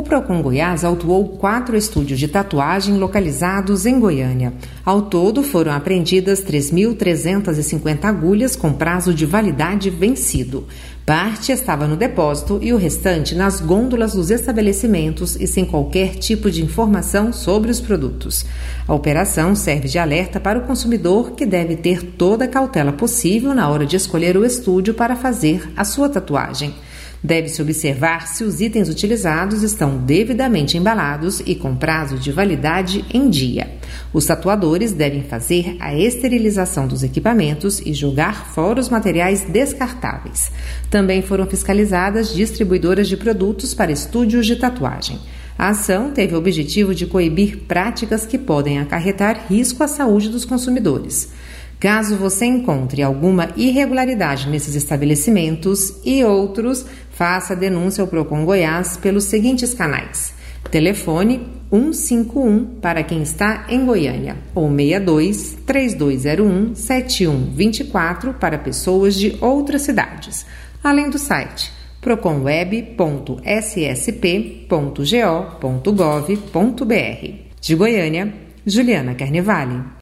Procon Goiás autuou 4 estúdios de tatuagem localizados em Goiânia. Ao todo, foram apreendidas 3.350 agulhas com prazo de validade vencido. Parte estava no depósito e o restante nas gôndolas dos estabelecimentos e sem qualquer tipo de informação sobre os produtos. A operação serve de alerta para o consumidor, que deve ter toda a cautela possível na hora de escolher o estúdio para fazer a sua tatuagem. Deve-se observar se os itens utilizados estão devidamente embalados e com prazo de validade em dia. Os tatuadores devem fazer a esterilização dos equipamentos e jogar fora os materiais descartáveis. Também foram fiscalizadas distribuidoras de produtos para estúdios de tatuagem. A ação teve o objetivo de coibir práticas que podem acarretar risco à saúde dos consumidores. Caso você encontre alguma irregularidade nesses estabelecimentos e outros, faça a denúncia ao Procon Goiás pelos seguintes canais: telefone 151 para quem está em Goiânia ou 62 3201 7124 para pessoas de outras cidades, além do site proconweb.ssp.go.gov.br. De Goiânia, Juliana Carnevale.